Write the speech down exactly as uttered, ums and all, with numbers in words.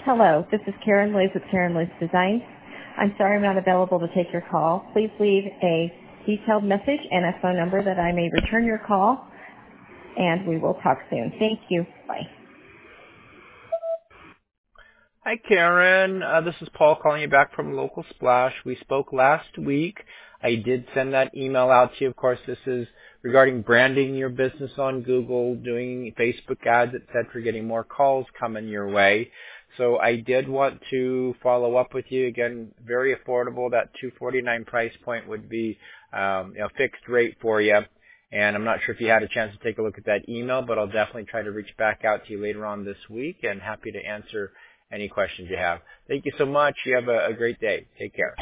Hello, this is Karen Liz with Karen Liz Designs. I'm sorry I'm not available to take your call. Please leave a detailed message and a phone number that I may return your call, and we will talk soon. Thank you. Bye. Hi, Karen. Uh, this is Paul calling you back from Local Splash. We spoke last week. I did send that email out to you. Of course, this is regarding branding your business on Google, doing Facebook ads, et cetera, getting more calls coming your way. So I did want to follow up with you. Again, very affordable. That two forty-nine price point would be um, you know, fixed rate for you. And I'm not sure if you had a chance to take a look at that email, but I'll definitely try to reach back out to you later on this week, and happy to answer any questions you have. Thank you so much. You have a, a great day. Take care.